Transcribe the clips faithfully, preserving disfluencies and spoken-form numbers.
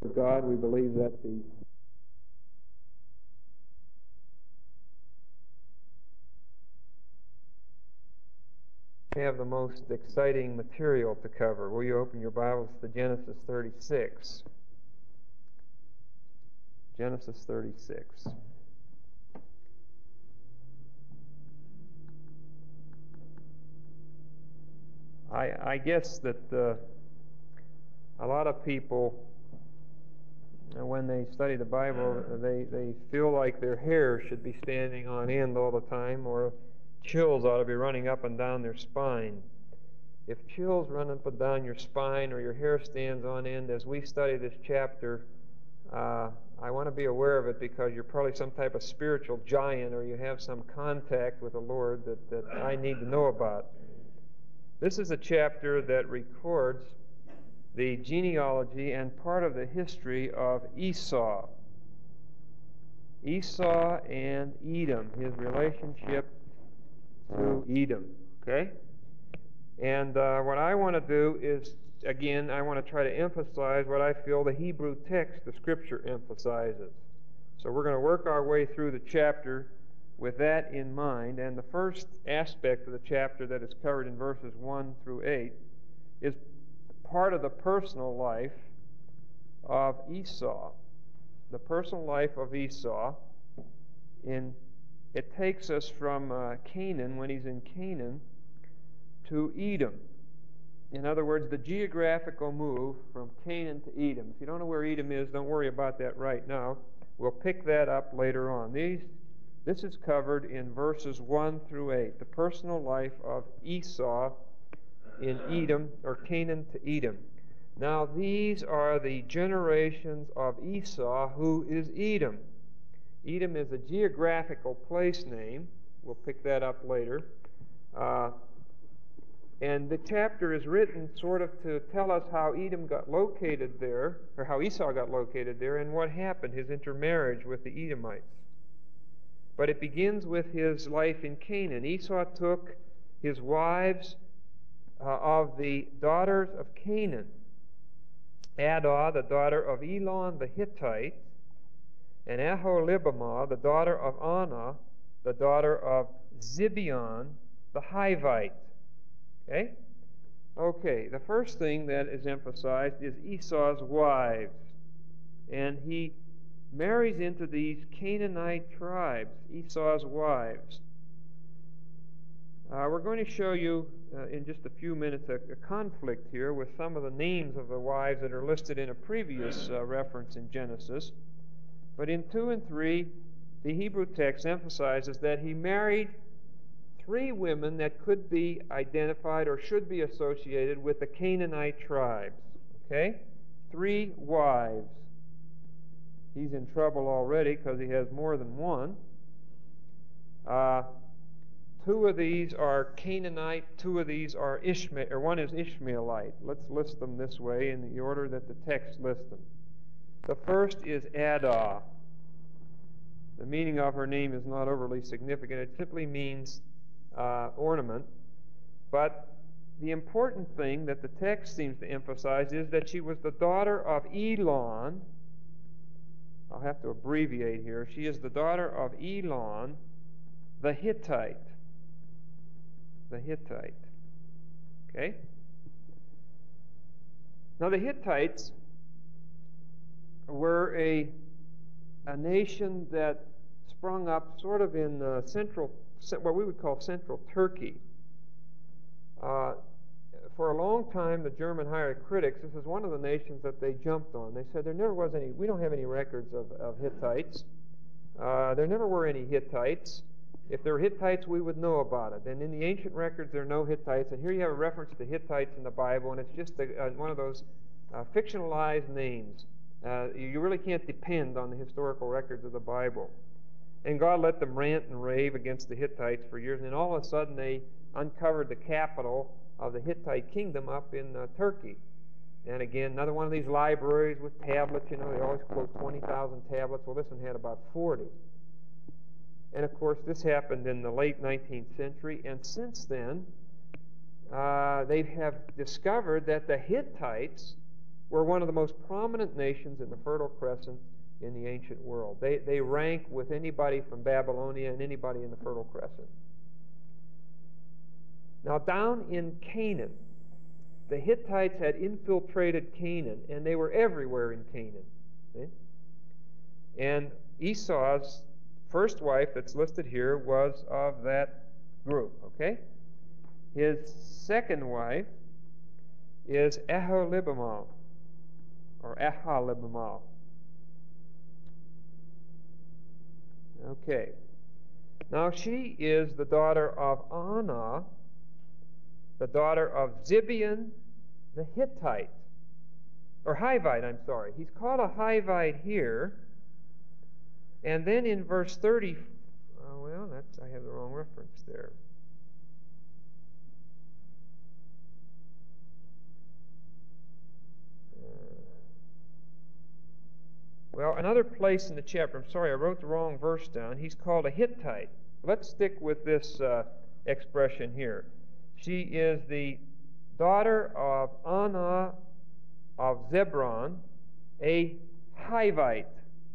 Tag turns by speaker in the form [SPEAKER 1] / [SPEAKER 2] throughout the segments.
[SPEAKER 1] God, we believe that the have the most exciting material to cover. Will you open your Bibles to Genesis thirty-six? Genesis thirty-six. I, I guess that uh, a lot of people, when they study the Bible, they, they feel like their hair should be standing on end all the time, or chills ought to be running up and down their spine. If chills run up and down your spine or your hair stands on end as we study this chapter, uh, I want to be aware of it because you're probably some type of spiritual giant or you have some contact with the Lord that, that I need to know about. This is a chapter that records the genealogy and part of the history of Esau. Esau and Edom, his relationship to Edom. Okay? And uh, what I want to do is, again, I want to try to emphasize what I feel the Hebrew text, the Scripture, emphasizes. So we're going to work our way through the chapter with that in mind. And the first aspect of the chapter that is covered in verses one through eight is part of the personal life of Esau. The personal life of Esau. In, it takes us from uh, Canaan, when he's in Canaan, to Edom. In other words, the geographical move from Canaan to Edom. If you don't know where Edom is, don't worry about that right now. We'll pick that up later on. These, this is covered in verses one through eight. The personal life of Esau in Edom, or Canaan to Edom. Now these are the generations of Esau, who is Edom. Edom is a geographical place name. We'll pick that up later. Uh, and the chapter is written sort of to tell us how Edom got located there, or how Esau got located there, and what happened, his intermarriage with the Edomites. But it begins with his life in Canaan. Esau took his wives Uh, of the daughters of Canaan, Adah, the daughter of Elon the Hittite, and Aholibamah, the daughter of Anah, the daughter of Zibeon the Hivite. Okay? Okay, the first thing that is emphasized is Esau's wives. And he marries into these Canaanite tribes, Esau's wives. Uh, we're going to show you uh, in just a few minutes a, a conflict here with some of the names of the wives that are listed in a previous uh, reference in Genesis. But in two and three, the Hebrew text emphasizes that he married three women that could be identified or should be associated with the Canaanite tribes. Okay? Three wives. He's in trouble already because he has more than one. Uh, Two of these are Canaanite, two of these are Ishmael, or one is Ishmaelite. Let's list them this way in the order that the text lists them. The first is Adah. The meaning of her name is not overly significant. It simply means uh, ornament. But the important thing that the text seems to emphasize is that she was the daughter of Elon. I'll have to abbreviate here. She is the daughter of Elon the Hittite. The Hittite. Okay? Now the Hittites were a, a nation that sprung up sort of in uh, central, what we would call central Turkey. Uh, for a long time, the German higher critics, this is one of the nations that they jumped on. They said there never was any, we don't have any records of, of Hittites. Uh, there never were any Hittites. If there were Hittites, we would know about it. And in the ancient records, there are no Hittites. And here you have a reference to Hittites in the Bible, and it's just a, uh, one of those uh, fictionalized names. Uh, you really can't depend on the historical records of the Bible. And God let them rant and rave against the Hittites for years, and then all of a sudden they uncovered the capital of the Hittite kingdom up in uh, Turkey. And again, another one of these libraries with tablets. You know, they always quote twenty thousand tablets. Well, this one had about forty. And of course, this happened in the late nineteenth century, and since then, uh, they have discovered that the Hittites were one of the most prominent nations in the Fertile Crescent in the ancient world. They, they rank with anybody from Babylonia and anybody in the Fertile Crescent. Now, down in Canaan, the Hittites had infiltrated Canaan, and they were everywhere in Canaan. See? And Esau's first wife that's listed here was of that group, okay? His second wife is Aholibamah, or Aholibamah. Okay. Now she is the daughter of Anah, the daughter of Zibeon the Hittite, or Hivite, I'm sorry. He's called a Hivite here. And then in verse thirty, oh, well, that's, I have the wrong reference there. Well, another place in the chapter, I'm sorry, I wrote the wrong verse down. He's called a Hittite. Let's stick with this uh, expression here. She is the daughter of Anah of Zebron, a Hivite.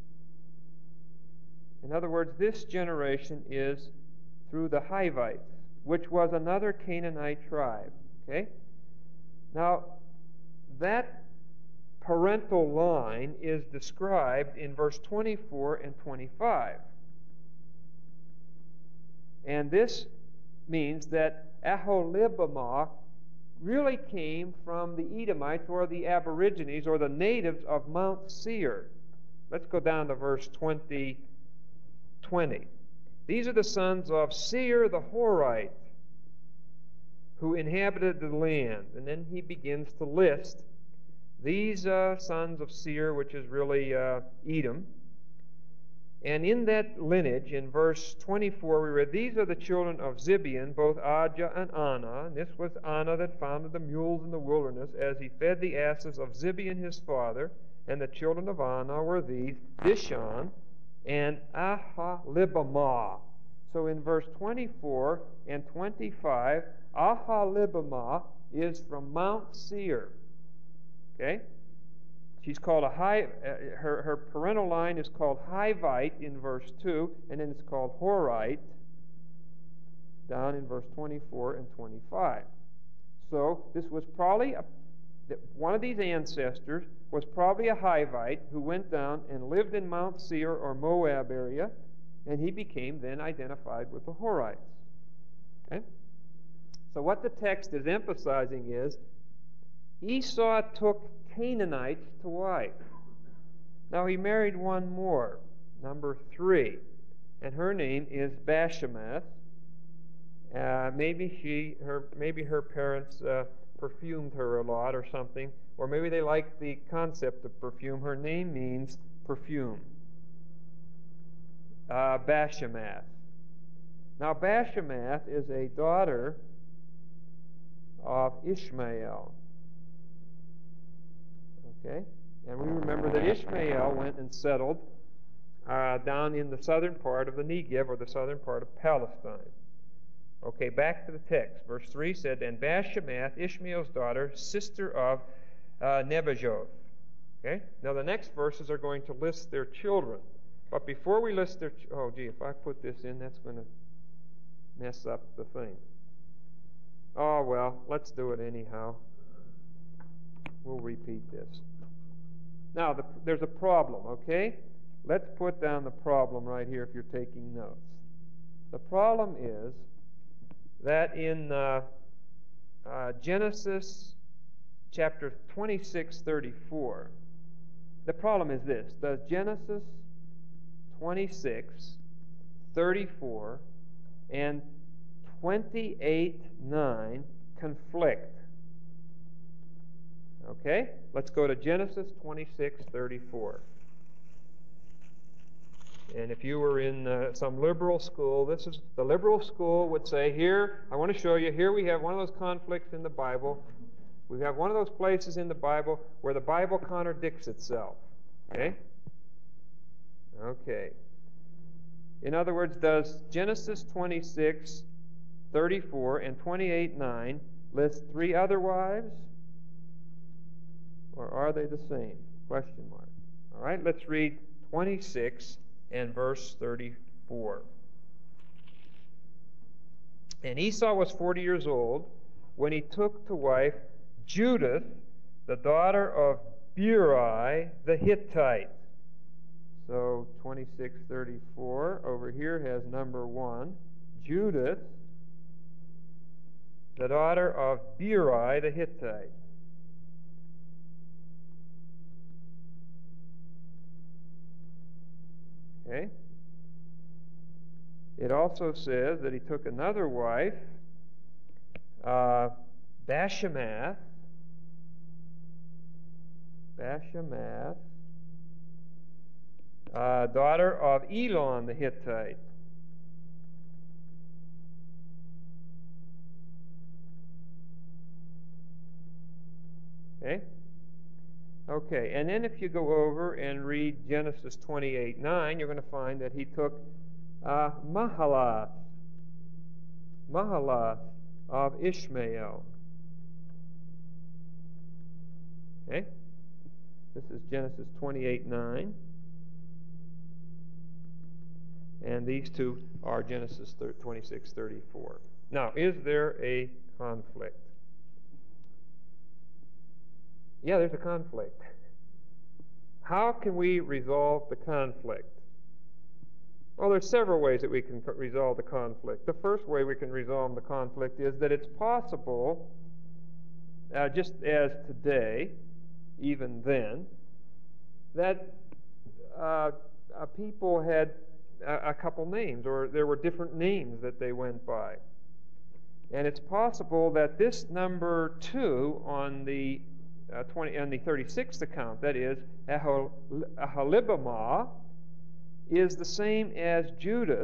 [SPEAKER 1] In other words, this generation is through the Hivites, which was another Canaanite tribe. Okay? Now, that parental line is described in verse twenty-four and twenty-five. And this means that Aholibamah really came from the Edomites or the Aborigines or the natives of Mount Seir. Let's go down to verse twenty, twenty. These are the sons of Seir the Horite, who inhabited the land. And then he begins to list these uh, sons of Seir, which is really uh, Edom. And in that lineage, in verse twenty-four, we read, these are the children of Zibeon, both Ajah and Anah. And this was Anah that founded the mules in the wilderness, as he fed the asses of Zibeon his father. And the children of Anah were these, Dishon and Aholibamah. So in verse twenty-four and twenty-five, Aholibamah is from Mount Seir. Okay? She's called a high, uh, her, her parental line is called Hivite in verse two, and then it's called Horite down in verse twenty-four and twenty-five. So this was probably, a, one of these ancestors was probably a Hivite who went down and lived in Mount Seir or Moab area, and he became then identified with the Horites. Okay? So what the text is emphasizing is Esau took Canaanites to wife. Now he married one more, number three, and her name is Bashemath. Uh, maybe she, her, maybe her parents uh, perfumed her a lot or something, or maybe they liked the concept of perfume. Her name means perfume. Uh, Bashemath. Now Bashemath is a daughter of Ishmael. Okay? And we remember that Ishmael went and settled uh, down in the southern part of the Negev, or the southern part of Palestine. Okay, back to the text. Verse three said, and Bashemath, Ishmael's daughter, sister of uh, Nebajoth. Okay? Now the next verses are going to list their children. But before we list their... Ch- oh, gee, if I put this in, that's going to mess up the thing. Oh, well, let's do it anyhow. We'll repeat this. Now, the, there's a problem, okay? Let's put down the problem right here if you're taking notes. The problem is that in uh, uh, Genesis chapter twenty-six, thirty-four, the problem is this. Does Genesis twenty-six, thirty-four and twenty-eight, nine conflict? Okay, let's go to Genesis twenty-six, thirty-four. And if you were in uh, some liberal school, this is the liberal school would say, here, I want to show you, here we have one of those conflicts in the Bible. We have one of those places in the Bible where the Bible contradicts itself. Okay? Okay. In other words, does Genesis twenty-six, thirty-four and twenty-eight, nine list three other wives? or are they the same? Question mark. All right, let's read twenty-six and verse thirty-four. And Esau was forty years old when he took to wife Judith, the daughter of Beeri the Hittite. So twenty-six thirty-four over here has number one, Judith, the daughter of Beeri the Hittite. Okay. It also says that he took another wife, uh, Bashemath, Bashemath, uh, daughter of Elon the Hittite. Okay? Okay, and then if you go over and read Genesis twenty-eight nine, you're going to find that he took uh, Mahalath, Mahalath of Ishmael. Okay? This is Genesis twenty-eight nine. And these two are Genesis twenty-six thirty-four. Now, is there a conflict? Yeah, there's a conflict. How can we resolve the conflict? Well, there's several ways that we can resolve the conflict. The first way we can resolve the conflict is that it's possible, uh, just as today, even then, that uh, uh, people had a, a couple names, or there were different names that they went by. And it's possible that this number two on the uh, twenty on the thirty-sixth account, that is Ahol, Aholibamah, is the same as Judith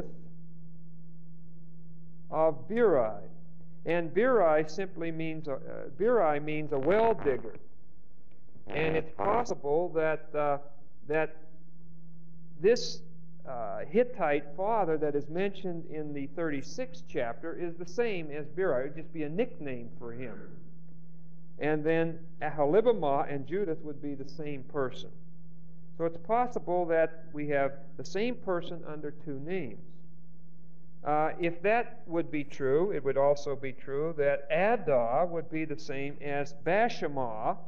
[SPEAKER 1] of Beeri. And Beeri simply means, uh, Beeri means a well digger. And it's possible that uh, that this uh, Hittite father that is mentioned in the thirty-sixth chapter is the same as Beeri. It would just be a nickname for him. And then Aholibamah and Judith would be the same person. So it's possible that we have the same person under two names. Uh, if that would be true, it would also be true that Adah would be the same as Bashemath.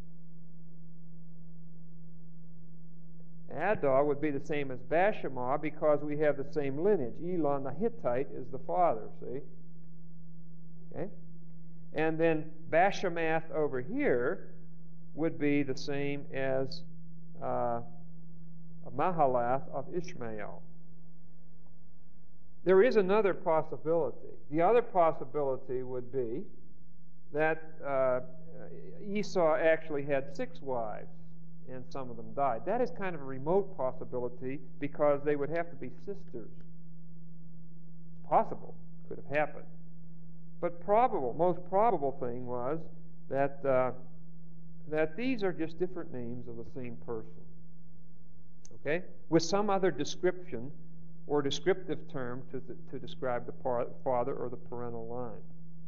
[SPEAKER 1] Adah would be the same as Bashemath because we have the same lineage. Elon the Hittite is the father, see? Okay? And then Bashemath over here would be the same as uh, Mahalath of Ishmael. There is another possibility. The other possibility would be that uh, Esau actually had six wives, and some of them died. That is kind of a remote possibility because they would have to be sisters. It's possible. Could have happened. But probable, most probable thing was that uh, that these are just different names of the same person. Okay? With some other description or descriptive term to, th- to describe the par- father or the parental line.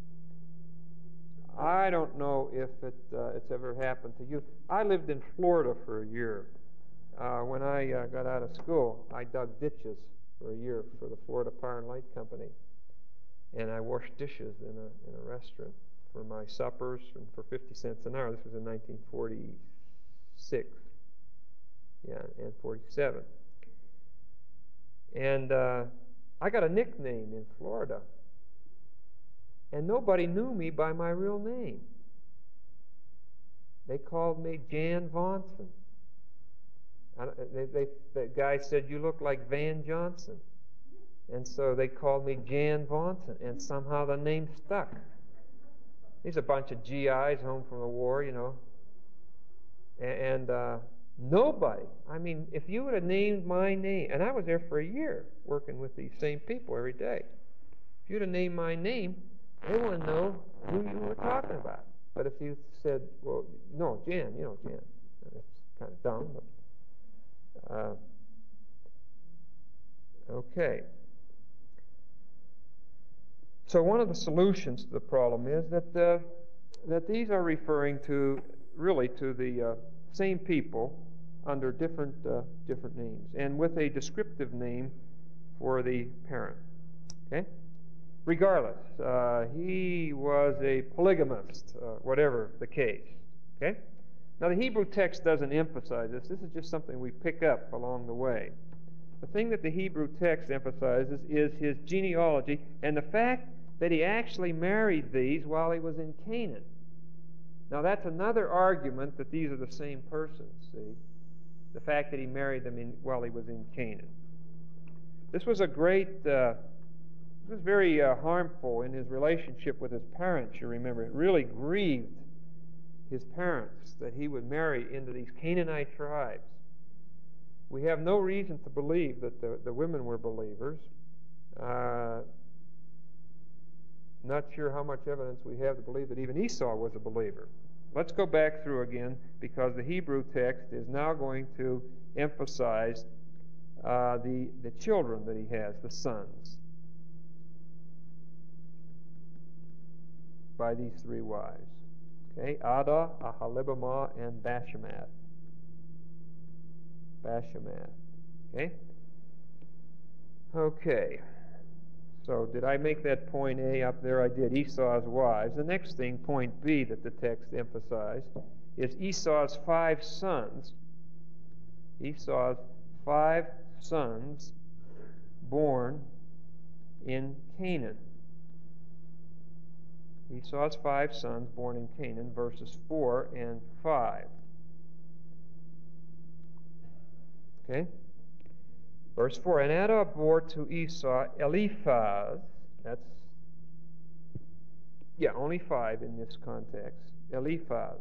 [SPEAKER 1] I don't know if it, uh, it's ever happened to you. I lived in Florida for a year. Uh, when I uh, got out of school, I dug ditches for a year for the Florida Power and Light Company. And I washed dishes in a, in a restaurant for my suppers and for fifty cents an hour. This was in nineteen forty-six. Yeah, and forty-seven. And uh, I got a nickname in Florida. And nobody knew me by my real name. They called me Jan Vonson. I, they, they, the guy said, "You look like Van Johnson." And so they called me Jan Vonson, and somehow the name stuck. These are a bunch of G Is home from the war, you know. And, and uh, nobody, I mean, if you would have named my name, and I was there for a year working with these same people every day. If you'd have named my name, they wouldn't know who you were talking about. But if you said, well, no, Jan, you know Jan. That's kind of dumb, but... Uh, okay. So one of the solutions to the problem is that uh, that these are referring to really to the uh, same people under different uh, different names, and with a descriptive name for the parent. Okay? Regardless, uh, he was a polygamist, uh, whatever the case. Okay? Now, the Hebrew text doesn't emphasize this. This is just something we pick up along the way. The thing that the Hebrew text emphasizes is his genealogy and the fact that he actually married these while he was in Canaan. Now, that's another argument that these are the same persons, see? The fact that he married them in, while he was in Canaan. This was a great, uh, this was very uh, harmful in his relationship with his parents, you remember. It really grieved his parents that he would marry into these Canaanite tribes. We have no reason to believe that the, the women were believers. Uh, not sure how much evidence we have to believe that even Esau was a believer. Let's go back through again, because the Hebrew text is now going to emphasize uh, the, the children that he has, the sons, by these three wives. Okay, Adah, Aholibamah, and Bashemath. Bashemath. Okay? Okay. So did I make that point A up there? I did. Esau's wives. The next thing, point B, that the text emphasized is Esau's five sons. Esau's five sons born in Canaan. Esau's five sons born in Canaan, verses four and five. Okay? Verse four, and Adah bore to Esau Eliphaz. That's, yeah, only five in this context. Eliphaz.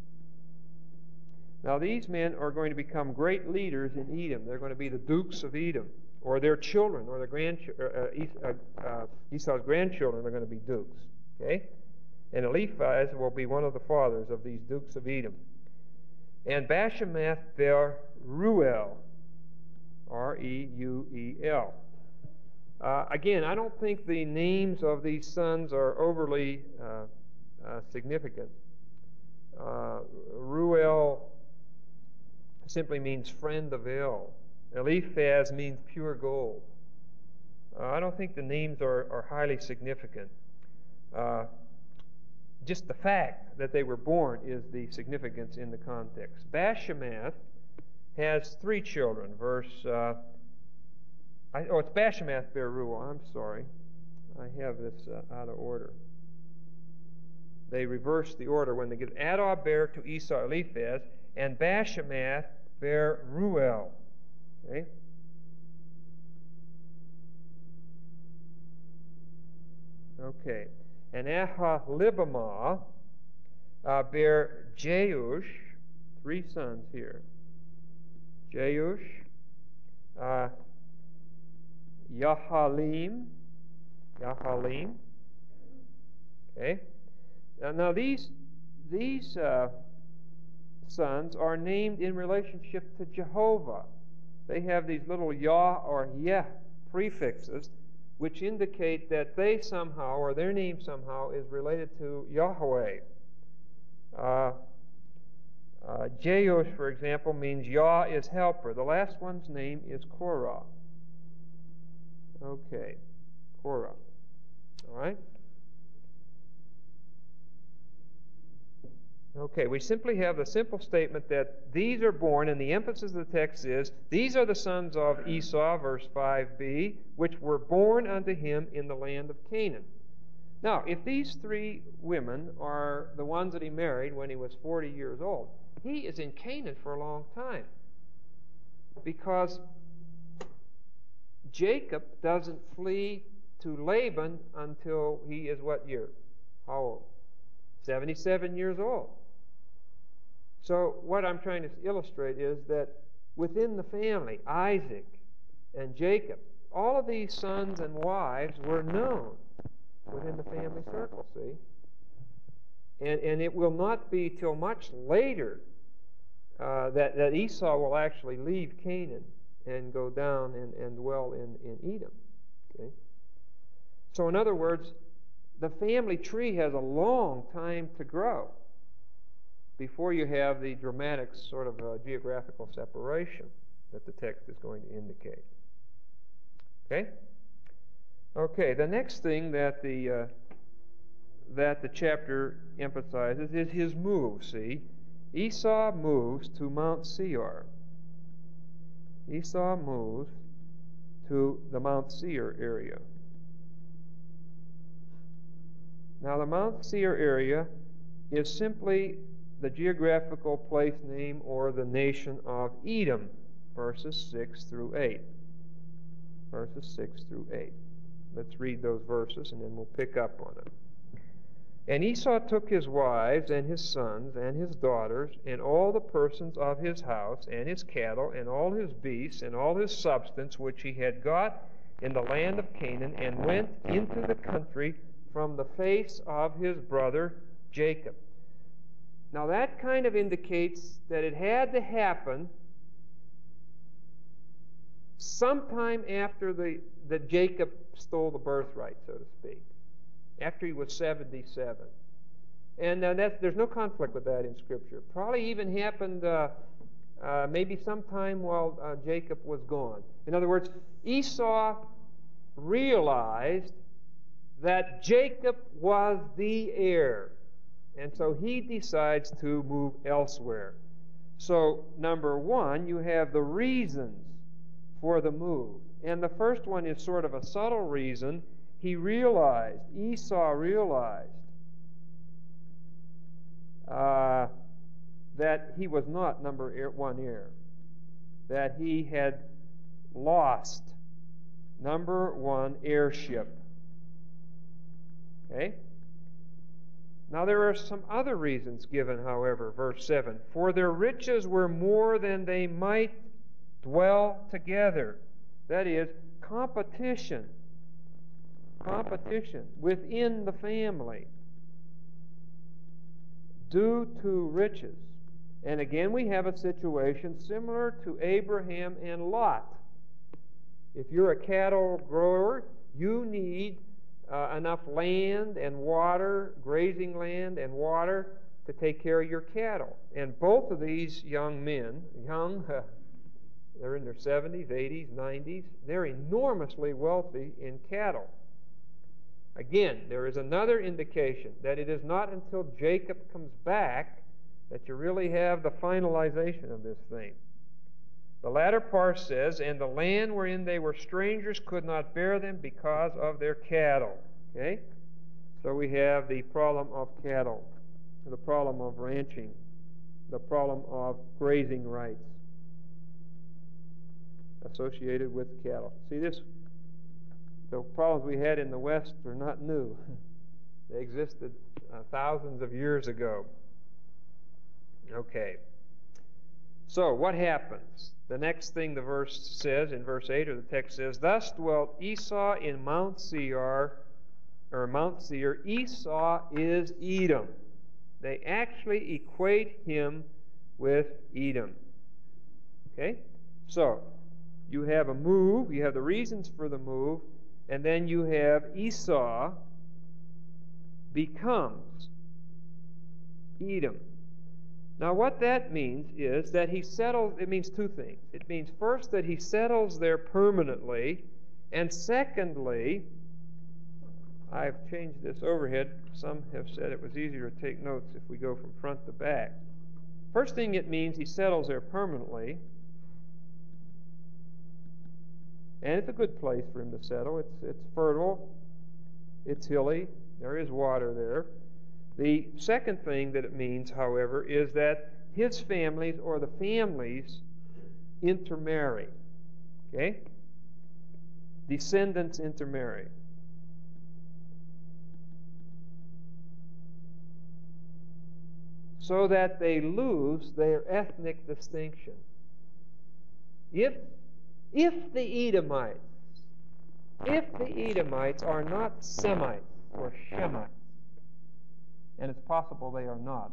[SPEAKER 1] Now these men are going to become great leaders in Edom. They're going to be the dukes of Edom, or their children, or the grandchildren. Uh, uh, Esau's grandchildren are going to be dukes. Okay? And Eliphaz will be one of the fathers of these dukes of Edom. And Bashemath bare Reuel. R E U E L. Uh, again, I don't think the names of these sons are overly uh, uh, significant. Uh, Reuel simply means friend of El. Eliphaz means pure gold. Uh, I don't think the names are, are highly significant. Uh, just the fact that they were born is the significance in the context. Bashemath has three children. Verse, uh, I, oh, it's Bashemath bare Reuel. I'm sorry. I have this uh, out of order. They reverse the order when they get Adah bare to Esau Eliphaz, and Bashemath bare Reuel. Okay? Okay. And Aholibamah uh, bare Jeush, three sons here. Jeush, uh, Yahalim, Yahalim. Okay. Now, now these these uh, sons are named in relationship to Jehovah. They have these little Yah or Yeh prefixes, which indicate that they somehow, or their name somehow, is related to Yahweh. Uh, Uh, Jeush, for example, means Yah is helper. The last one's name is Korah. Okay, Korah. All right? Okay, we simply have the simple statement that these are born, and the emphasis of the text is, these are the sons of Esau, verse five b, which were born unto him in the land of Canaan. Now, if these three women are the ones that he married when he was forty years old, he is in Canaan for a long time, because Jacob doesn't flee to Laban until he is what year? How old? seventy-seven years old. So what I'm trying to illustrate is that within the family, Isaac and Jacob, all of these sons and wives were known within the family circle, see? And, and it will not be till much later uh, that, that Esau will actually leave Canaan and go down and, and dwell in, in Edom. See? So in other words, the family tree has a long time to grow. before you have the dramatic sort of uh, geographical separation that the text is going to indicate. Okay? Okay, the next thing that the uh, that the chapter emphasizes is his move, see? Esau moves to Mount Seir. Esau moves to the Mount Seir area. Now, the Mount Seir area is simply the geographical place name or the nation of Edom, verses six through eight. Verses six through eight. Let's read those verses and then we'll pick up on it. And Esau took his wives and his sons and his daughters and all the persons of his house and his cattle and all his beasts and all his substance which he had got in the land of Canaan and went into the country from the face of his brother Jacob. Now that kind of indicates that it had to happen sometime after the that Jacob stole the birthright, so to speak, after he was seventy-seven. And uh, that's, there's no conflict with that in Scripture. Probably even happened uh, uh, maybe sometime while uh, Jacob was gone. In other words, Esau realized that Jacob was the heir. And so he decides to move elsewhere. So, number one, you have the reasons for the move. And the first one is sort of a subtle reason. He realized, Esau realized, uh, that he was not number one heir. That he had lost number one heirship. Okay? Now there are some other reasons given, however, verse seven. For their riches were more than they might dwell together. That is, competition. Competition within the family due to riches. And again, we have a situation similar to Abraham and Lot. If you're a cattle grower, you need uh, enough land and water, grazing land and water, to take care of your cattle. And both of these young men, young, uh, they're in their seventies, eighties, nineties, they're enormously wealthy in cattle. Again, there is another indication that it is not until Jacob comes back that you really have the finalization of this thing. The latter part says, and the land wherein they were strangers could not bear them because of their cattle. Okay? So we have the problem of cattle, the problem of ranching, the problem of grazing rights associated with cattle. See, this, the problems we had in the West are not new. They existed uh, thousands of years ago. Okay. So, what happens? The next thing the verse says, in verse eight, or the text says, Thus dwelt Esau in Mount Seir, or Mount Seir. Esau is Edom. They actually equate him with Edom. Okay? So, you have a move, you have the reasons for the move, and then you have Esau becomes Edom. Now, what that means is that he settles, it means two things. It means, first, that he settles there permanently, and secondly, I've changed this overhead. Some have said it was easier to take notes if we go from front to back. First thing it means, he settles there permanently, and it's a good place for him to settle. It's, it's fertile, it's hilly, there is water there. The second thing that it means, however, is that his families or the families intermarry. Okay? Descendants intermarry. So that they lose their ethnic distinction. If, if the Edomites, if the Edomites are not Semites or Shemites, and it's possible they are not.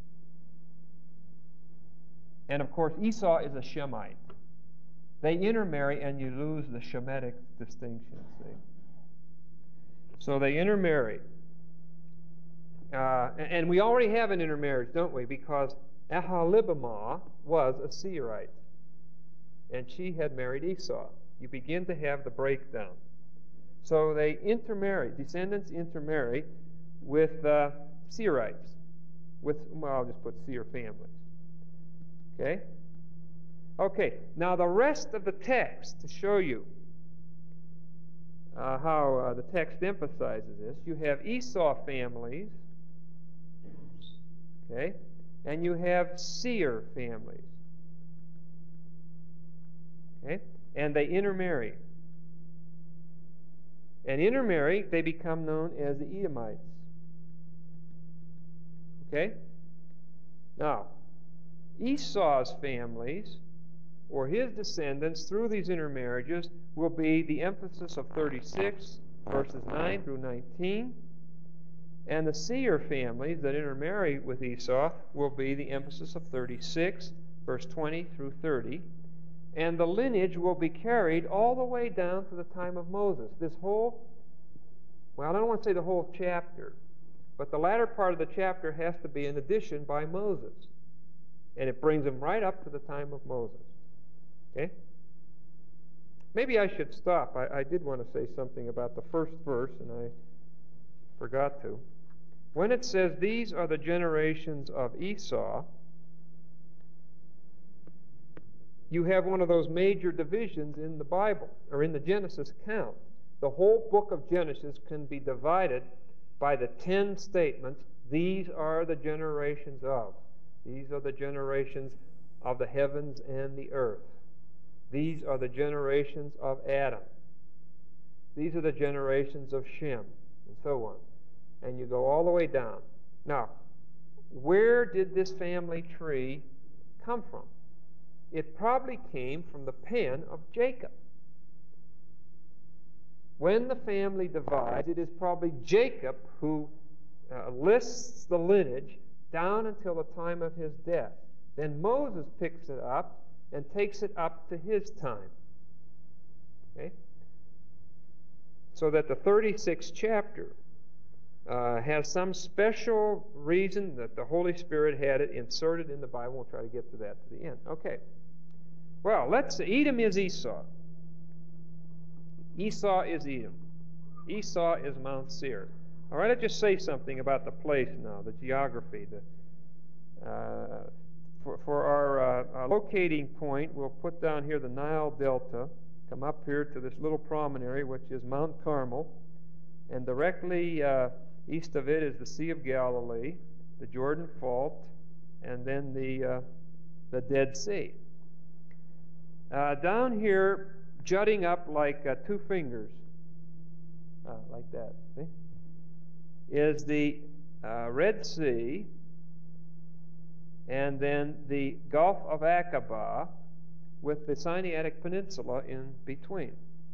[SPEAKER 1] And of course, Esau is a Shemite. They intermarry and you lose the Shemitic distinction, see? So they intermarry. uh, and we already have an intermarriage, don't we? Because Aholibamah was a Seirite, and she had married Esau. You begin to have the breakdown. So they intermarry, descendants intermarry with uh, Seirites, with, well, I'll just put Seir families. Okay? Okay, now the rest of the text, to show you uh, how uh, the text emphasizes this, you have Esau families, okay, and you have Seir families, okay, and they intermarry. And intermarry, they become known as the Edomites. Okay? Now, Esau's families, or his descendants, through these intermarriages, will be the emphasis of thirty-six, verses nine through nineteen. And the Seir families that intermarry with Esau will be the emphasis of thirty-six, verse twenty through thirty. And the lineage will be carried all the way down to the time of Moses. This whole, well, I don't want to say the whole chapter, but the latter part of the chapter has to be an addition by Moses. And it brings them right up to the time of Moses. Okay? Maybe I should stop. I, I did want to say something about the first verse, and I forgot to. When it says, these are the generations of Esau, you have one of those major divisions in the Bible, or in the Genesis account. The whole book of Genesis can be divided by the ten statements, these are the generations of. These are the generations of the heavens and the earth. These are the generations of Adam. These are the generations of Shem, and so on. And you go all the way down. Now, where did this family tree come from? It probably came from the pen of Jacob. When the family divides, it is probably Jacob who uh, lists the lineage down until the time of his death. Then Moses picks it up and takes it up to his time. Okay? So that the thirty-sixth chapter uh, has some special reason that the Holy Spirit had it inserted in the Bible. We'll try to get to that to the end. Okay. Well, let's see. Edom is Esau. Esau is Edom. Esau is Mount Seir. All right, let's just say something about the place now, the geography. The, uh, for, for our uh, uh, locating point, we'll put down here the Nile Delta, come up here to this little promontory, which is Mount Carmel, and directly uh, east of it is the Sea of Galilee, the Jordan Fault, and then the, uh, the Dead Sea. Uh, down here, jutting up like uh, two fingers, uh, like that, see, is the uh, Red Sea, and then the Gulf of Aqaba with the Sinaitic Peninsula in between.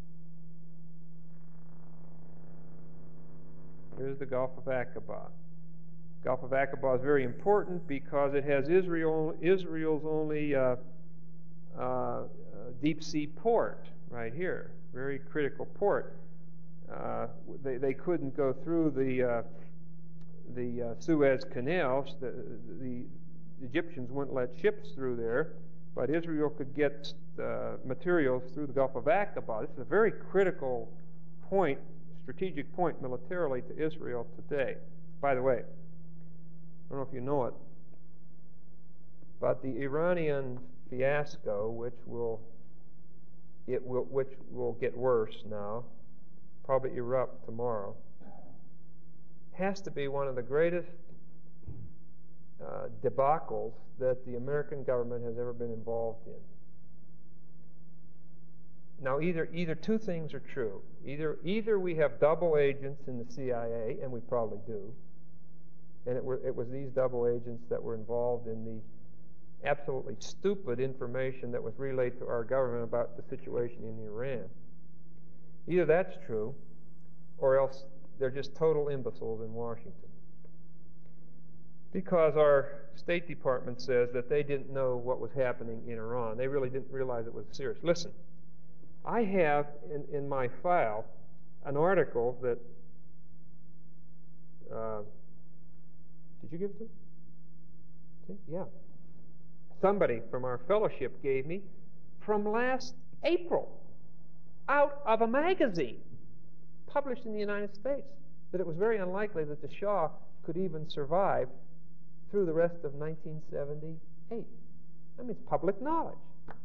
[SPEAKER 1] Here's the Gulf of Aqaba. Gulf of Aqaba is very important because it has Israel, Israel's only uh, uh, deep sea port right here, very critical port. Uh, they, they couldn't go through the uh, the uh, Suez Canal. The, the Egyptians wouldn't let ships through there, but Israel could get uh, materials through the Gulf of Aqaba. This is a very critical point, strategic point militarily to Israel today. By the way, I don't know if you know it, but the Iranian fiasco, which will it will which will get worse now, probably erupt tomorrow, has to be one of the greatest uh, debacles that the American government has ever been involved in. Now, either either two things are true. Either either we have double agents in the C I A, and we probably do, and it, were, it was these double agents that were involved in the absolutely stupid information that was relayed to our government about the situation in Iran. Either that's true, or else they're just total imbeciles in Washington. Because our State Department says that they didn't know what was happening in Iran. They really didn't realize it was serious. Listen, I have in, in my file an article that uh, Did you give it to me? See? Yeah. Somebody from our fellowship gave me from last April out of a magazine published in the United States that it was very unlikely that the Shah could even survive through the rest of nineteen seventy-eight. I mean, it's public knowledge.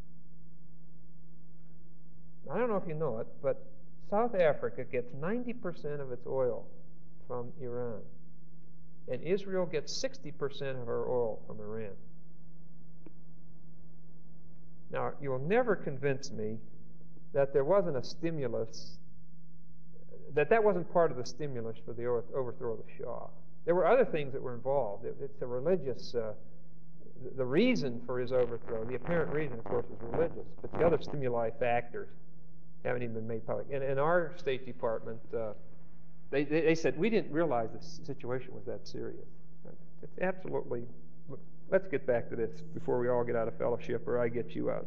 [SPEAKER 1] I don't know if you know it, but South Africa gets ninety percent of its oil from Iran. And Israel gets sixty percent of her oil from Iran. Now, you'll never convince me that there wasn't a stimulus, that that wasn't part of the stimulus for the overthrow of the Shah. There were other things that were involved. It, it's a religious, uh, the reason for his overthrow, the apparent reason, of course, is religious, but the other stimuli factors haven't even been made public. In, in our State Department, uh, they, they, they said, we didn't realize the situation was that serious. It's absolutely, let's get back to this before we all get out of fellowship or I get you out.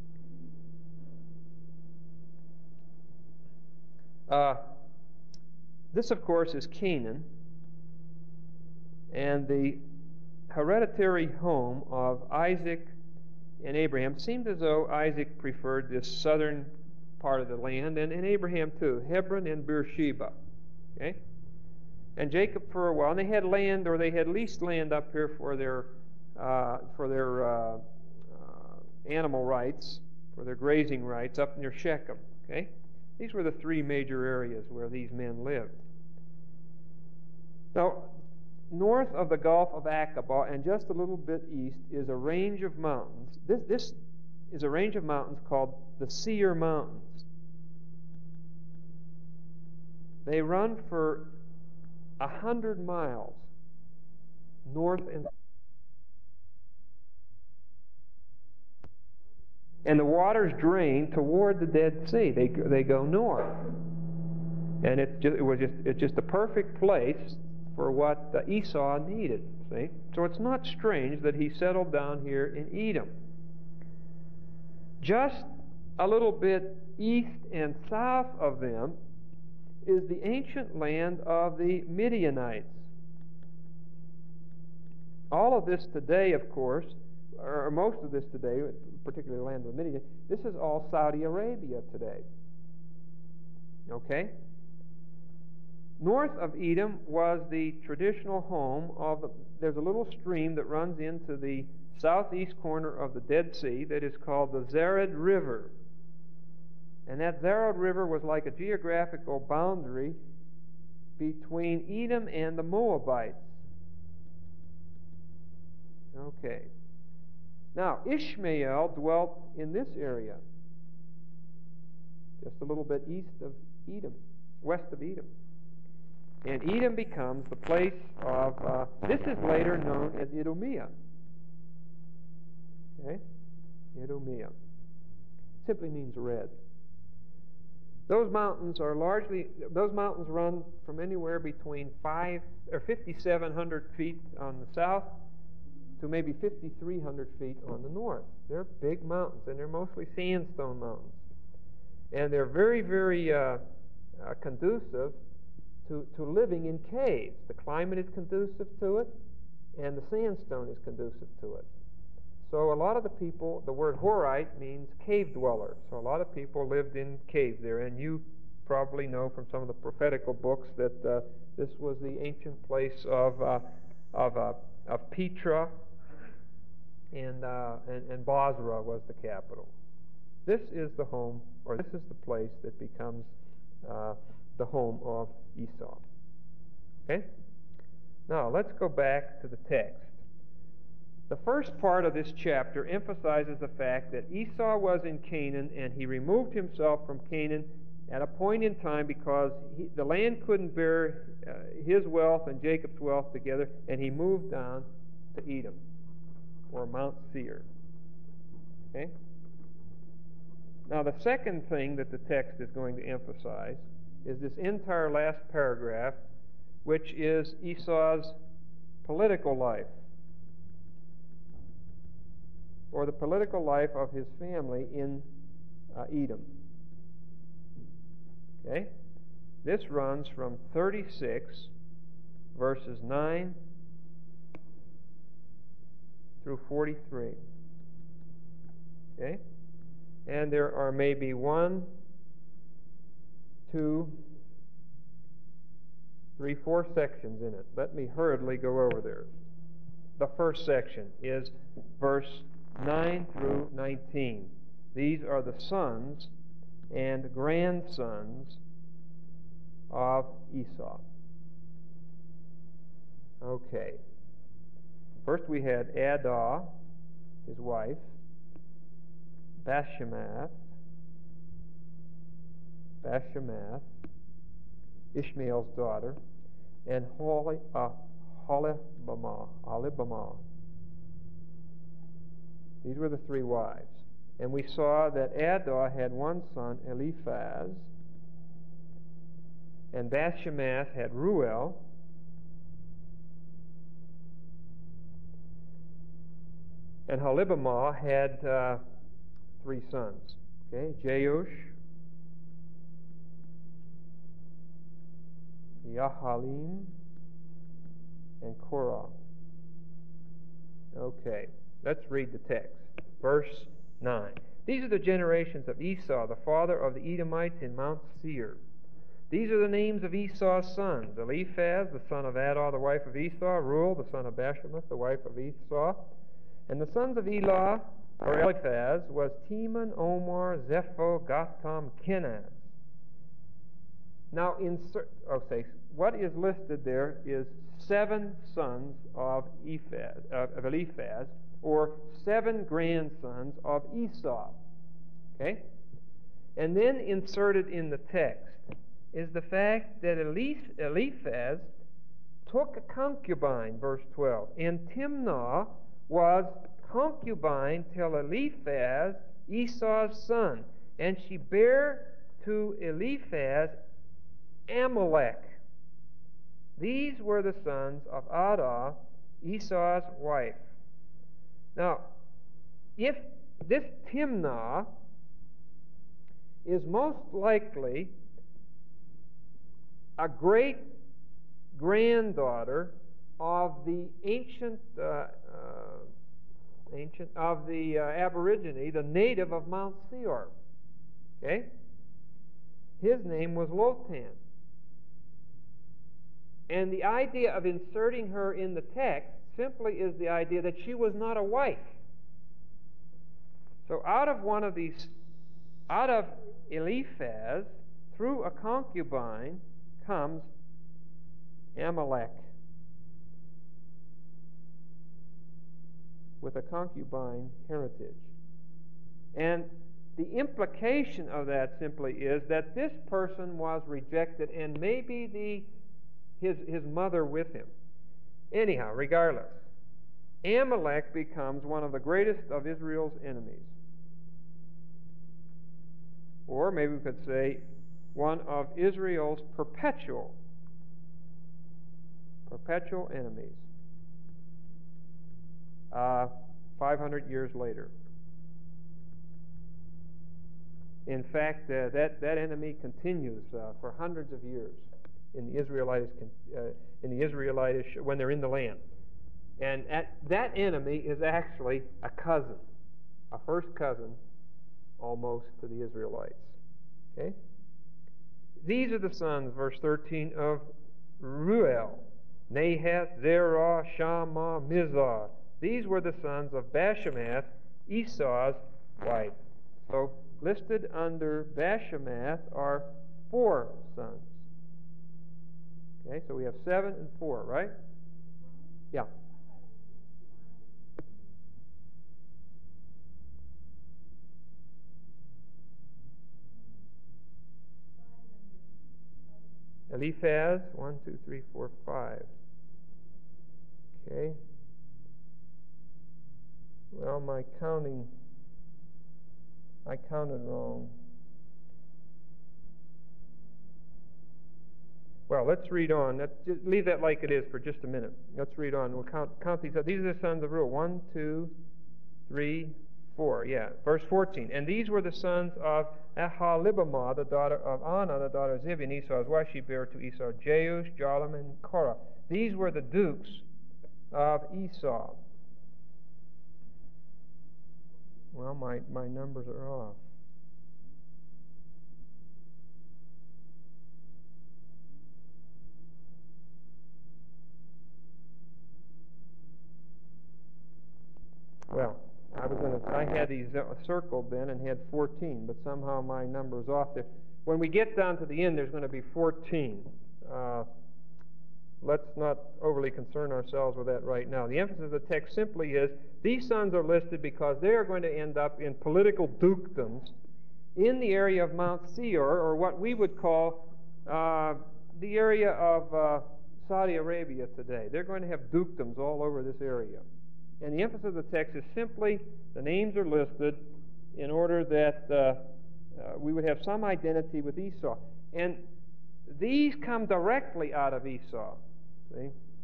[SPEAKER 1] Uh, this, of course, is Canaan, and the hereditary home of Isaac and Abraham. It seemed as though Isaac preferred this southern part of the land, and, and Abraham too, Hebron and Beersheba. Okay? And Jacob for a while, and they had land, or they had leased land up here for their uh, for their uh, uh, animal rights, for their grazing rights up near Shechem. Okay? These were the three major areas where these men lived. Now, north of the Gulf of Aqaba and just a little bit east is a range of mountains. This, this is a range of mountains called the Seir Mountains. They run for a hundred miles north and and the waters drain toward the Dead Sea. They they go north, and it just, it was just it's just a perfect place for what uh, Esau needed. See, so it's not strange that he settled down here in Edom. Just a little bit east and south of them is the ancient land of the Midianites. All of this today, of course, or most of this today, particularly the land of the Midianites, this is all Saudi Arabia today. Okay? North of Edom was the traditional home of the, there's a little stream that runs into the southeast corner of the Dead Sea that is called the Zered River. And that Zered River was like a geographical boundary between Edom and the Moabites. Okay. Now, Ishmael dwelt in this area, just a little bit east of Edom, west of Edom. And Edom becomes the place of, uh, this is later known as Idumea. Okay? Idumea. Simply means red. Those mountains are largely, those mountains run from anywhere between five or fifty-seven hundred feet on the south to maybe fifty-three hundred feet on the north. They're big mountains, and they're mostly sandstone mountains. And they're very, very uh, uh, conducive to, to living in caves. The climate is conducive to it, and the sandstone is conducive to it. So a lot of the people, the word Horite means cave dweller. So a lot of people lived in caves there, and you probably know from some of the prophetical books that uh, this was the ancient place of uh, of uh, of Petra, and, uh, and and Basra was the capital. This is the home, or this is the place that becomes uh, the home of Esau. Okay? Now let's go back to the text. The first part of this chapter emphasizes the fact that Esau was in Canaan, and he removed himself from Canaan at a point in time because he, the land couldn't bear uh, his wealth and Jacob's wealth together, and he moved down to Edom, or Mount Seir. Okay? Now, the second thing that the text is going to emphasize is this entire last paragraph, which is Esau's political life, or the political life of his family in uh, Edom. Okay? This runs from thirty-six, verses nine through forty-three. Okay? And there are maybe one, two, three, four sections in it. Let me hurriedly go over there. The first section is verse nine through nineteen. These are the sons and grandsons of Esau. Okay. First we had Adah, his wife, Bashemath, Bashemath, Ishmael's daughter, and Holi, uh, Holibamah, Holibamah. These were the three wives. And we saw that Adah had one son, Eliphaz, and Bashemath had Ruel, and Holibamah had uh, three sons. Okay, Jeush, Yahalim, and Korah. Okay, let's read the text. Verse nine. These are the generations of Esau, the father of the Edomites in Mount Seir. These are the names of Esau's sons: Eliphaz, the son of Adah, the wife of Esau; Ruel, the son of Bashemath, the wife of Esau. And the sons of Elah, or Eliphaz, was Teman, Omar, Zepho, Gatam, Kenaz. Now, insert, oh, say, what is listed there is seven sons of, Ephaz, of Eliphaz, or seven grandsons of Esau. Okay? And then inserted in the text is the fact that Eliphaz took a concubine, verse twelve, and Timnah was concubine till Eliphaz, Esau's son, and she bare to Eliphaz Amalek. These were the sons of Adah, Esau's wife. Now, if this Timnah is most likely a great granddaughter of the ancient, uh, uh, ancient of the uh, Aborigine, the native of Mount Seir. Okay, his name was Lotan. And the idea of inserting her in the text simply is the idea that she was not a wife. So out of one of these, out of Eliphaz, through a concubine, comes Amalek, with a concubine heritage. And the implication of that simply is that this person was rejected, and maybe the his his mother with him. Anyhow, regardless, Amalek becomes one of the greatest of Israel's enemies. Or maybe we could say one of Israel's perpetual perpetual enemies. Uh, five hundred years later. In fact, uh, that, that enemy continues uh, for hundreds of years in the Israelites, uh, in the Israelites when they're in the land. And at, that enemy is actually a cousin, a first cousin almost to the Israelites. Okay? These are the sons, verse thirteen, of Ruel, Nahath, Zerah, Shammah, Mizah. These were the sons of Bashemath, Esau's wife. So listed under Bashemath are four sons. Okay, so we have seven and four, right? Yeah. Eliphaz, one, two, three, four, five. Okay. Well, my counting, I counted wrong. Well, let's read on. Let's just leave that like it is for just a minute. Let's read on. We'll count, count these. These are the sons of Ruel. One, two, three, four. Yeah. Verse fourteen. And these were the sons of Aholibamah, the daughter of Anah, the daughter of Zibian, Esau's wife. She bare to Esau Jeush, Jolam, and Korah. These were the dukes of Esau. Well, my, my numbers are off. Well, I was going to. I had these circled then and had fourteen, but somehow my number's off there. When we get down to the end, there's going to be fourteen. Uh, let's not overly concern ourselves with that right now. The emphasis of the text simply is these sons are listed because they are going to end up in political dukedoms in the area of Mount Seir, or what we would call uh, the area of uh, Saudi Arabia today. They're going to have dukedoms all over this area. And the emphasis of the text is simply the names are listed in order that uh, uh, we would have some identity with Esau. And these come directly out of Esau. See?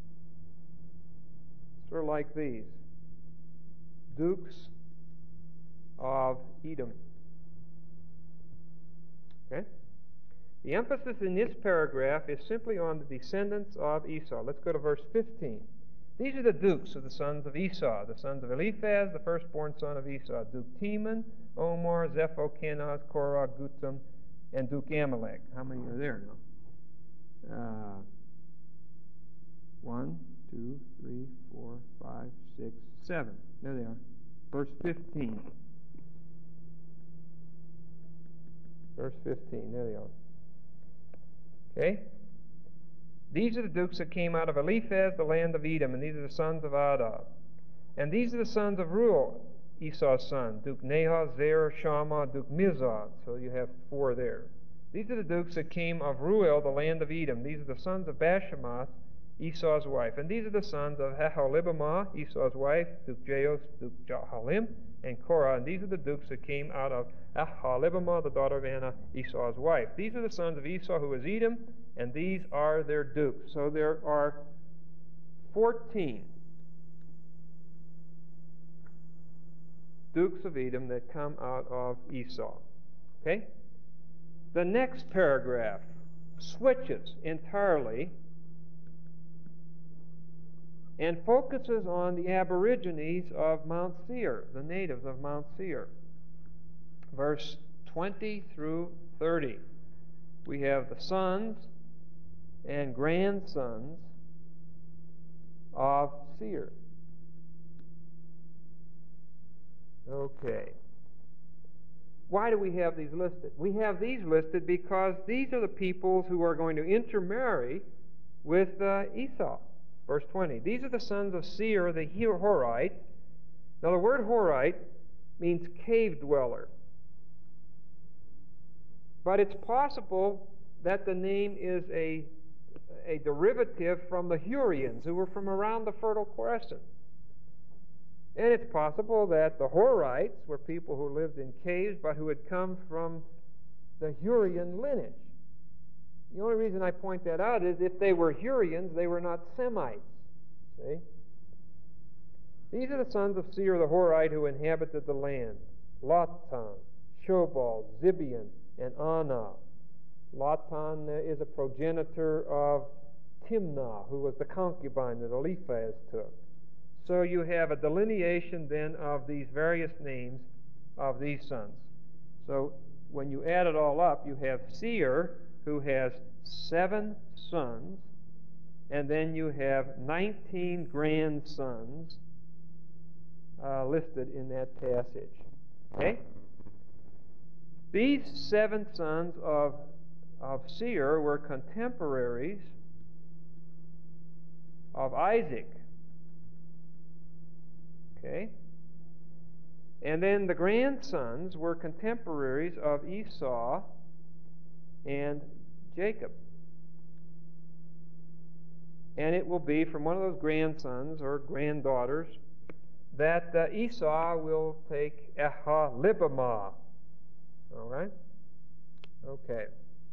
[SPEAKER 1] Sort of like these. Dukes of Edom. Okay? The emphasis in this paragraph is simply on the descendants of Esau. Let's go to verse fifteen. These are the dukes of the sons of Esau, the sons of Eliphaz, the firstborn son of Esau, Duke Teman, Omar, Zepho, Kenaz, Korah, Gutam, and Duke Amalek. How many are there now? Uh, one, two, three, four, five, six, seven. There they are. Verse fifteen. Verse fifteen. There they are. Okay? These are the dukes that came out of Eliphaz, the land of Edom, and these are the sons of Adab. And these are the sons of Ruel, Esau's son, Duke Nahaz, Zer, Shammah, Duke Mizah. So you have four there. These are the dukes that came of Ruel, the land of Edom. These are the sons of Bashemoth, Esau's wife. And these are the sons of Aholibamah, Esau's wife, Duke Jaos, Duke Jahalim, and Korah. And these are the dukes that came out of Aholibamah, the daughter of Anna, Esau's wife. These are the sons of Esau, who is Edom, and these are their dukes. So there are fourteen dukes of Edom that come out of Esau. Okay? The next paragraph switches entirely and focuses on the aborigines of Mount Seir, the natives of Mount Seir. Verse twenty through thirty. We have the sons and grandsons of Seir. Okay. Why do we have these listed? We have these listed because these are the peoples who are going to intermarry with uh, Esau. Verse twenty. These are the sons of Seir, the Horite. Now the word Horite means cave dweller. But it's possible that the name is a, a derivative from the Hurrians, who were from around the Fertile Crescent. And it's possible that the Horites were people who lived in caves, but who had come from the Hurrian lineage. The only reason I point that out is if they were Hurrians, they were not Semites. See? These are the sons of Seir the Horite who inhabited the land: Lotan, Shobal, Zibeon, and Anah. Lotan is a progenitor of Timnah, who was the concubine that Eliphaz took. So you have a delineation then of these various names of these sons. So when you add it all up, you have Seir, who has seven sons, and then you have nineteen grandsons uh, listed in that passage. Okay? These seven sons of, of Seir were contemporaries of Isaac. Okay? And then the grandsons were contemporaries of Esau and Jacob. And it will be from one of those grandsons or granddaughters that uh, Esau will take Aholibamah. All right? Okay.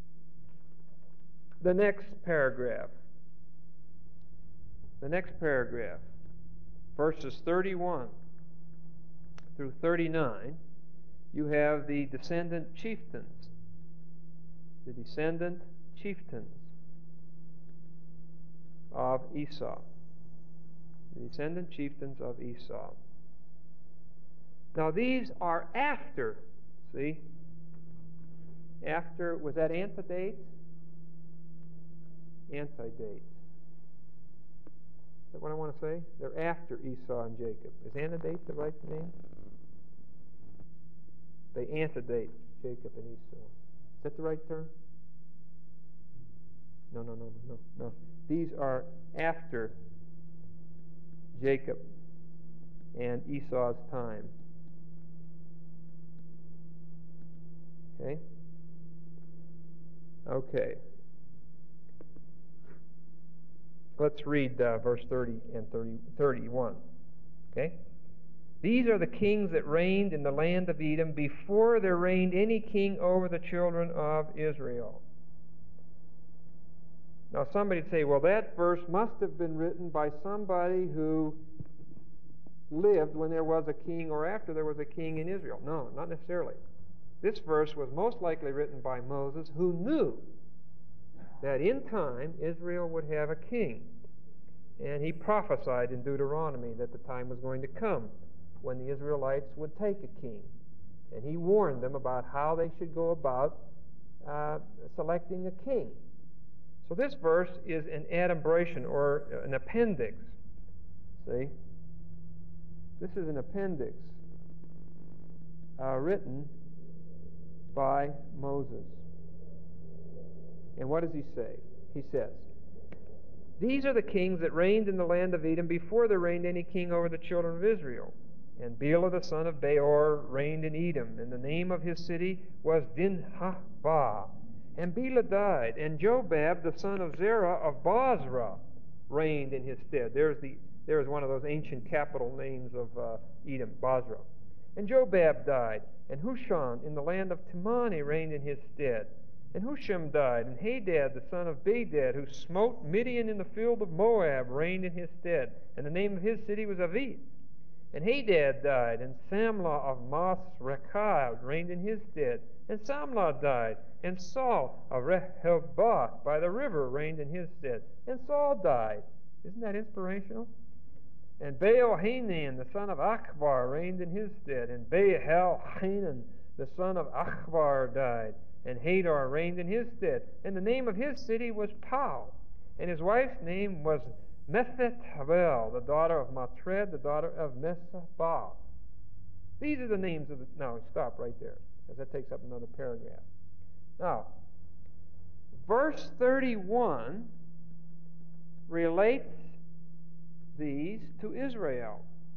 [SPEAKER 1] The next paragraph. The next paragraph. Verses thirty-one through thirty-nine, you have the descendant chieftains. The descendant chieftains of Esau. The descendant chieftains of Esau. Now these are after, see? After, was that antedate? Antedate. Is that what I want to say? They're after Esau and Jacob. Is antedate the right name? They antedate Jacob and Esau. Is that the right term? No, no, no, no, no. These are after Jacob and Esau's time. Okay? Okay. Let's read uh, verse thirty and thirty, thirty-one. Okay? These are the kings that reigned in the land of Edom before there reigned any king over the children of Israel. Now somebody would say, well, that verse must have been written by somebody who lived when there was a king or after there was a king in Israel. No, not necessarily. This verse was most likely written by Moses, who knew that in time Israel would have a king. And he prophesied in Deuteronomy that the time was going to come when the Israelites would take a king. And he warned them about how they should go about uh, selecting a king. So this verse is an adumbration or an appendix. See? This is an appendix uh, written by Moses. And what does he say? He says, these are the kings that reigned in the land of Edom before there reigned any king over the children of Israel. And Bela the son of Beor reigned in Edom, and the name of his city was Dinhabah. And Bela died, and Jobab the son of Zerah of Bozrah reigned in his stead. There's the there's one of those ancient capital names of uh, Edom, Bozrah. And Jobab died, and Husham in the land of Timani reigned in his stead. And Husham died, and Hadad the son of Bedad, who smote Midian in the field of Moab, reigned in his stead. And the name of his city was Avith. And Hadad died, and Samlah of Masrekah reigned in his stead. And Samlah died, and Saul of Rehoboth by the river reigned in his stead. And Saul died. Isn't that inspirational? And Baal-Hanan, the son of Achbar, reigned in his stead. And Baal-Hanan, the son of Achbar, died. And Hadar reigned in his stead. And the name of his city was Pau. And his wife's name was Methetabel, the daughter of Matred, the daughter of Mesabah. These are the names of the... Now, stop right there, because that takes up another paragraph. Now, verse thirty-one relates these to Israel.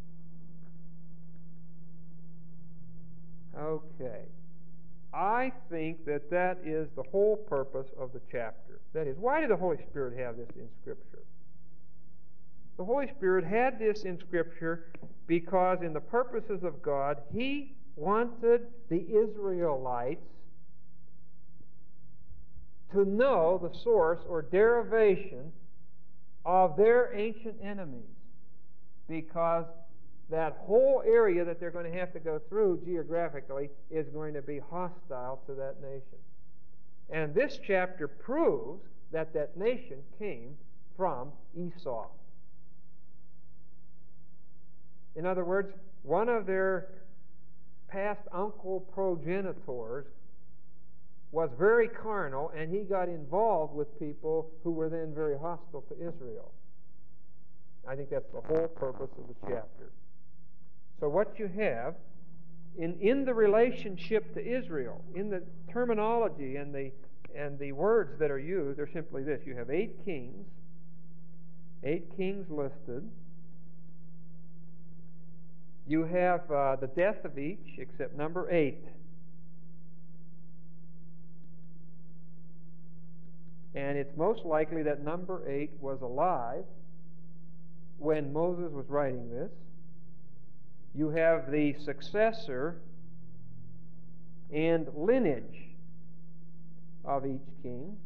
[SPEAKER 1] Okay. I think that that is the whole purpose of the chapter. That is, why did the Holy Spirit have this in Scripture? The Holy Spirit had this in Scripture because in the purposes of God, He wanted the Israelites to know the source or derivation of their ancient enemies, because that whole area that they're going to have to go through geographically is going to be hostile to that nation. And this chapter proves that that nation came from Esau. In other words, one of their past uncle progenitors was very carnal, and he got involved with people who were then very hostile to Israel. I think that's the whole purpose of the chapter. So what you have in, in the relationship to Israel, in the terminology and the and the words that are used, are simply this. You have eight kings, eight kings listed. You have uh, the death of each, except number eight. And it's most likely that number eight was alive when Moses was writing this. You have the successor and lineage of each king.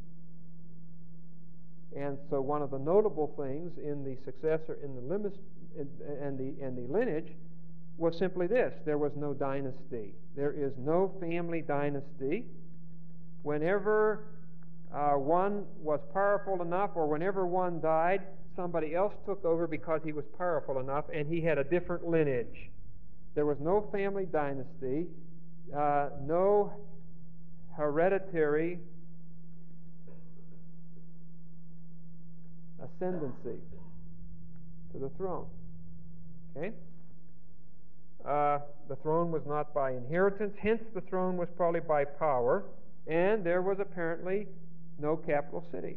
[SPEAKER 1] And so one of the notable things in the successor in the limis, and the and the lineage was simply this: there was no dynasty. There is no family dynasty. Whenever uh, one was powerful enough, or whenever one died, somebody else took over because he was powerful enough, and he had a different lineage. There was no family dynasty, uh, no hereditary ascendancy to the throne. Okay? Uh, the throne was not by inheritance, hence the throne was probably by power, and there was apparently no capital city.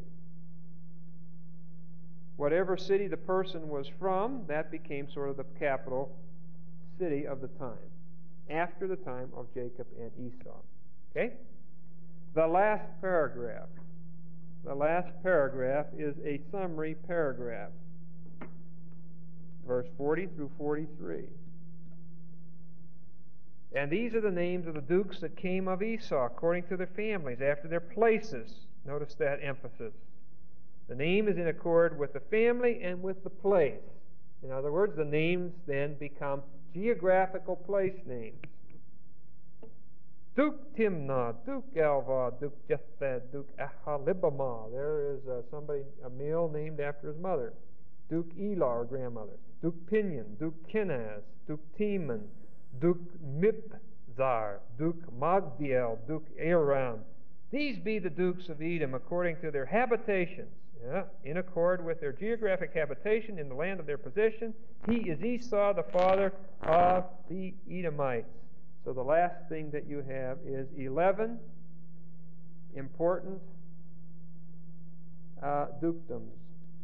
[SPEAKER 1] Whatever city the person was from, that became sort of the capital city of the time, after the time of Jacob and Esau. Okay? The last paragraph. The last paragraph is a summary paragraph. Verse forty through forty-three. And these are the names of the dukes that came of Esau, according to their families, after their places. Notice that emphasis. The name is in accord with the family and with the place. In other words, the names then become geographical place names. Duke Timnah, Duke Alva, Duke Jetheth, Duke Ahalibamah. There is uh, somebody, a male named after his mother. Duke Elah, her grandmother. Duke Pinion, Duke Kenaz, Duke Teman, Duke Mipzar, Duke Magdiel, Duke Aram. These be the dukes of Edom according to their habitations, yeah, in accord with their geographic habitation in the land of their possession. He is Esau, the father of the Edomites. So the last thing that you have is eleven important uh, dukedoms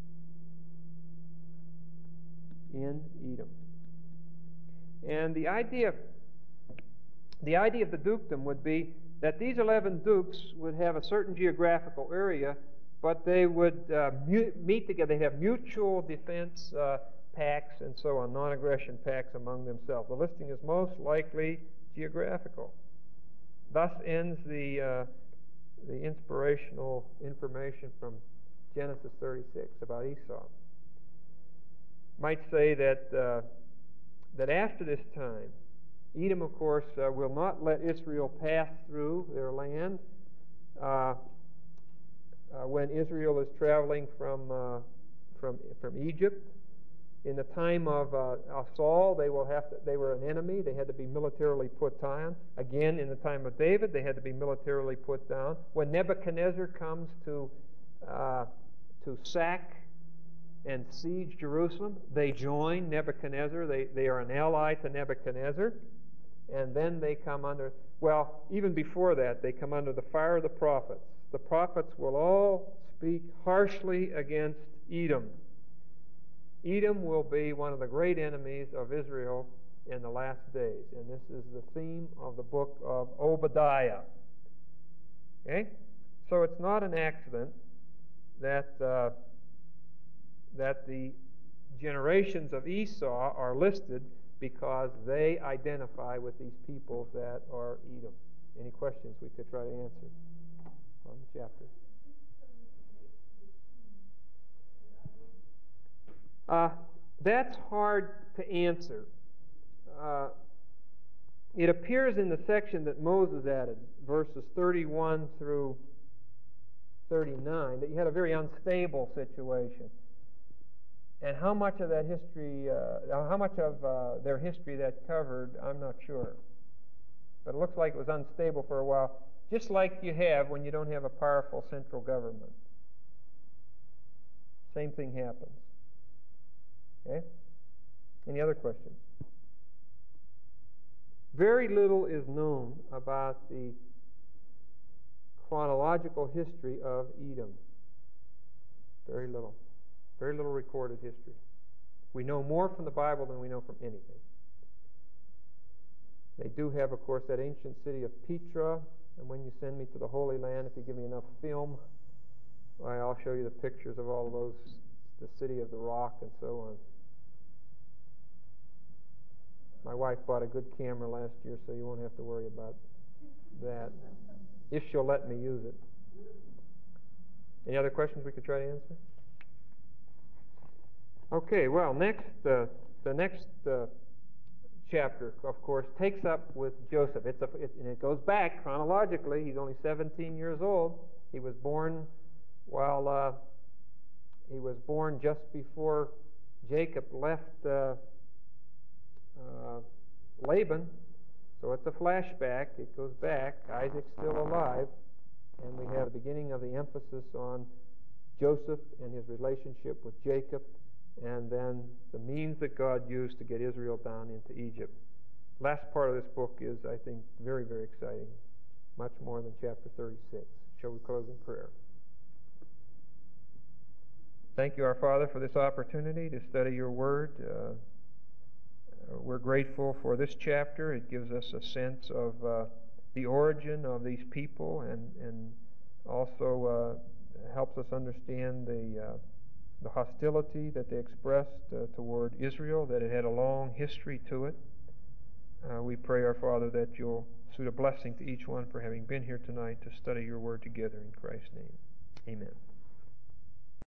[SPEAKER 1] in Edom. And the idea, the idea of the dukedom would be that these eleven dukes would have a certain geographical area, but they would uh, mu- meet together. They'd have mutual defense uh, pacts and so on, non-aggression pacts among themselves. The listing is most likely geographical. Thus ends the uh, the inspirational information from Genesis thirty-six about Esau. Might say that uh, that after this time, Edom, of course, uh, will not let Israel pass through their land. Uh, uh, when Israel is traveling from uh, from from Egypt, in the time of uh, Saul, they will have to, they were an enemy. They had to be militarily put down. Again, in the time of David, they had to be militarily put down. When Nebuchadnezzar comes to uh, to sack and siege Jerusalem, they join Nebuchadnezzar. They they are an ally to Nebuchadnezzar, and then they come under. Well, even before that, they come under the fire of the prophets. The prophets will all speak harshly against Edom. Edom will be one of the great enemies of Israel in the last days. And this is the theme of the book of Obadiah. Okay? So it's not an accident that, uh, that the generations of Esau are listed because they identify with these people that are Edom. Any questions we could try to answer on the chapter? Uh, that's hard to answer. Uh, it appears in the section that Moses added, verses thirty-one through thirty-nine, that you had a very unstable situation. And how much of that history, uh, how much of uh, their history that covered, I'm not sure. But it looks like it was unstable for a while, just like you have when you don't have a powerful central government. Same thing happens. Okay? Any other questions? Very little is known about the chronological history of Edom. Very little. Very little recorded history. We know more from the Bible than we know from anything. They do have, of course, that ancient city of Petra, and when you send me to the Holy Land, if you give me enough film, why, I'll show you the pictures of all of those, the city of the rock and so on. My wife bought a good camera last year, so you won't have to worry about that, if she'll let me use it. Any other questions we could try to answer? Okay, well, next, uh, the next uh, chapter, of course, takes up with Joseph. It's a, it, and it goes back chronologically. He's only seventeen years old. He was born while uh, he was born just before Jacob left uh, uh, Laban. So it's a flashback. It goes back. Isaac's still alive. And we have the beginning of the emphasis on Joseph and his relationship with Jacob, and then the means that God used to get Israel down into Egypt. Last part of this book is, I think, very, very exciting, much more than chapter thirty-six. Shall we close in prayer? Thank you, our Father, for this opportunity to study your Word. Uh, we're grateful for this chapter. It gives us a sense of uh, the origin of these people, and, and also uh, helps us understand the uh, the hostility that they expressed uh, toward Israel, that it had a long history to it. Uh, we pray, our Father, that you'll suit a blessing to each one for having been here tonight to study your Word together in Christ's name. Amen.